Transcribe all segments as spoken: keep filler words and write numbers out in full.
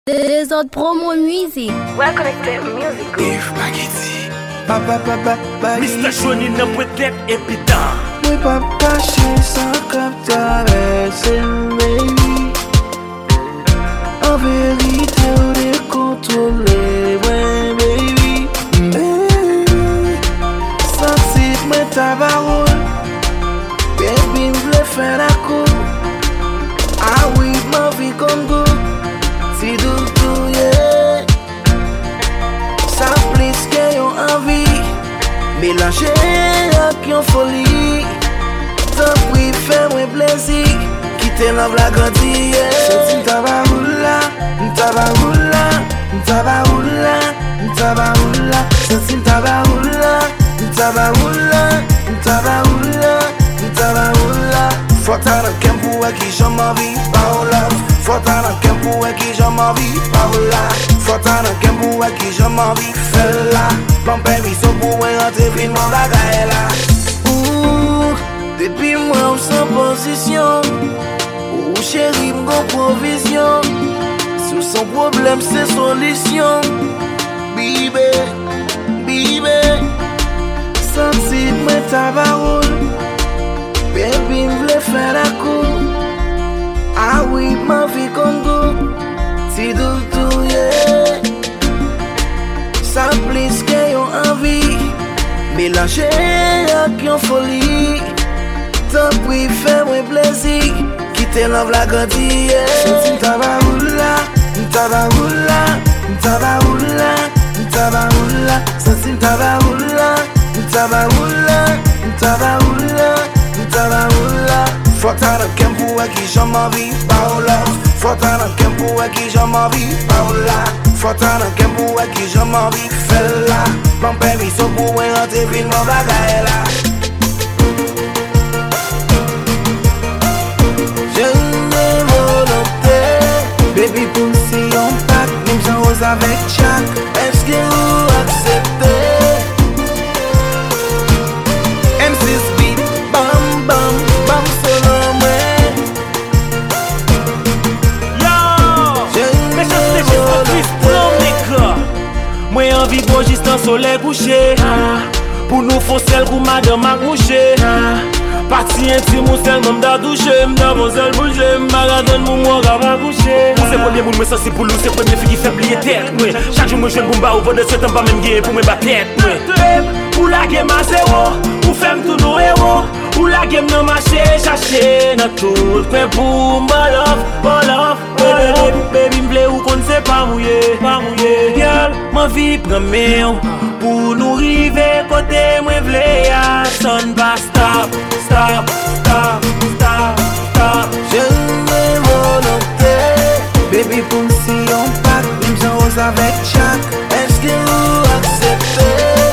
Des autres promo musique. Welcome to music. If Magiti Pa pa pa pa pa mister Johnny nan pwetet epidan. Mwen pa kache san kap travese baby. En verite ou dekontrole mwen baby. Baby Santit mwen tabaroul. Baby mvle fè la kou. Ah oui mwen vi kon gou. Si doutou yeah. Sa plis ke yon anvi. Mélanger ak yon foli. Tan pri fè mwen plezi. Kite love la grandi yeah. Senti mtaba roula, mtaba roula, mtaba roula, mtaba roula. Senti mtaba roula, mtaba roula, mtaba roula, mtaba roula. Fota nan kem pou e ki jom anvi parola. Fota nan kem pou e ki jom anvi parola. Fota nan kem pou e ki jom anvi fè la. Pan permiso pou e rentre vin mwen bagay la. Ouh, depi mwen ou san posisyon. Ou chéri mgon provision. Sou son problem se solisyon. Bibe, bibe. Santi mwen tabaroul. Baby mvle fè la kou. Ah oui mwen vi kon gou. Ti doutou yeah. Sa plis ke yon anvi. Mélanger ak yon foli. Tan pri fè mwen plezi. Kite love la grandi yeah. Senti mtaba roula, mtaba roula, mtaba roula, mtaba roula. Senti mtaba roula, mtaba roula, mtaba roula, mtaba roula. Fota nan kem pou e ki jom anvi parola. Fota nan kem pou e ki jom anvi parola. Fota nan kem pou e ki jom anvi fè la. Pan permiso pou e rentre vin mwen bagay la. Je ne volonté. Baby pou si yon pak. Nim jan rose avek chak. Eske ou aksepte? M six beat, bam bam, bam solo mwen. Yo, me chante jist an twist plom neka. Mwen anvi bo jist an sole kouche. Pou nou fon sel kou madame ak mouche. Parti intime ou sel mèm da douche. Mda bon sel bouche. Mbagadon mou mou gav a kouche. Ou se premier moun mwen sensi pou lou. Se premier fi ki fè pliye tèt mwen. Chak jou mwen jwen pou mba ou vode swetan pa mèm gen pou mwen ba tèt mwen. Ou la game a zéro. Ou fèm tout nou héros. Ou la game nan mache chache nan tout. Kwen pou mba love, mba love, mba love. Baby mble ou kon se pa mouye, pa mouye. Girl, man vi preme yon. Pou nou rive kote mwen vle ya. Son ba stop, stop, stop, stop, stop. Je ne volonté. Baby pou si yon pak. Nim jan rose avek chak. Eske ou aksepte?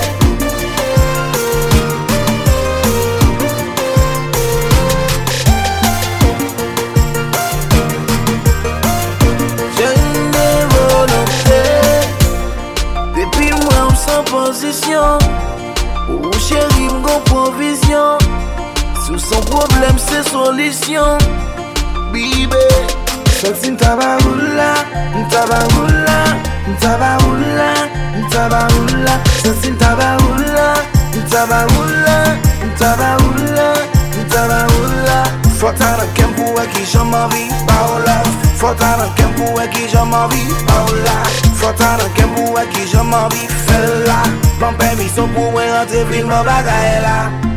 Je ne volonté. Depi mwen ou san posisyon. Ou chéri mgon provision. Sou son problem se solisyon. Bibe Senti mtaba roula, mtaba roula, mtaba roula, mtaba roula. Senti mtaba roula, mtaba roula, mtaba roula, mtaba roula. Fota nan kem pou e ki jom anvi parola. Fota nan kem pou e ki jom anvi parola. Fota nan kem pou e ki jom anvi fè la. Pan permiso pou e rentre vin mwen bagay la.